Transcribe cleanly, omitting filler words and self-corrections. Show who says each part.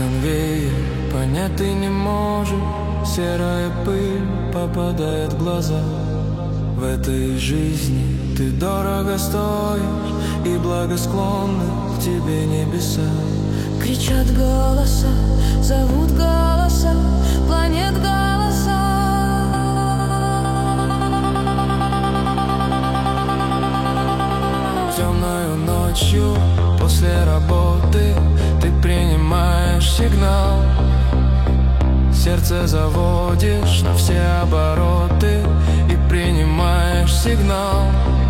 Speaker 1: конвейер, понять ты не можешь. Серая пыль попадает в глаза. В этой жизни ты дорого стоишь, и благосклонны к тебе небеса.
Speaker 2: Кричат голоса, зовут голоса, планет голоса.
Speaker 1: Темною ночью после работы ты принимаешь сигнал. Сердце заводишь на все обороты и принимаешь сигнал.